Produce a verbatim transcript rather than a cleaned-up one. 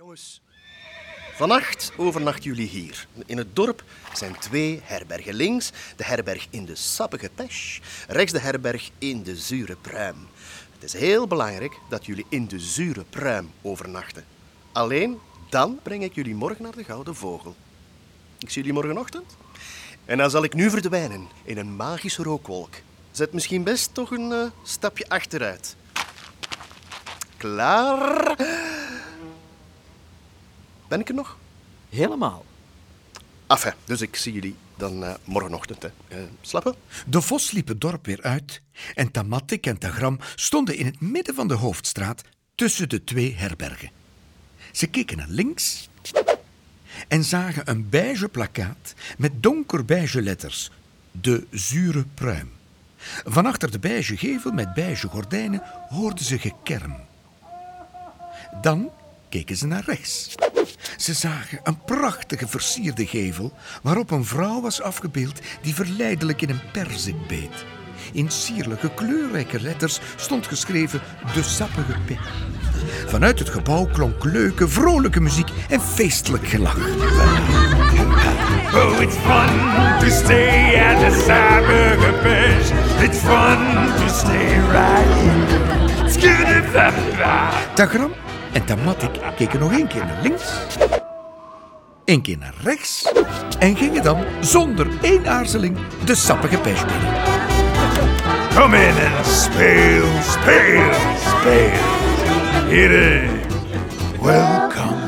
Jongens, vannacht overnachten jullie hier. In het dorp zijn twee herbergen. Links de herberg in de sappige pêche, rechts de herberg in de zure pruim. Het is heel belangrijk dat jullie in de zure pruim overnachten. Alleen dan breng ik jullie morgen naar de Gouden Vogel. Ik zie jullie morgenochtend. En dan zal ik nu verdwijnen in een magische rookwolk. Zet misschien best toch een uh, stapje achteruit. Klaar? Ben ik er nog? Helemaal. Enfin, dus ik zie jullie dan uh, morgenochtend. Hè. Uh, slapen? De vos liep het dorp weer uit en Tamatik en Tagram stonden in het midden van de hoofdstraat tussen de twee herbergen. Ze keken naar links en zagen een beige plakkaat met donkerbeige letters. De zure pruim. Van achter de beige gevel met beige gordijnen hoorden ze gekerm. Dan keken ze naar rechts. Ze zagen een prachtige versierde gevel waarop een vrouw was afgebeeld die verleidelijk in een perzik beet. In sierlijke kleurrijke letters stond geschreven de sappige pech. Vanuit het gebouw klonk leuke, vrolijke muziek en feestelijk gelach. Oh, it's fun to stay at the sappige pech. It's fun to stay right. It's good. Tagram en Tamatik keken nog één keer naar links, één keer naar rechts en gingen dan zonder één aarzeling de sappige pech binnen. Come in and speel, speel, speel. Here, welcome.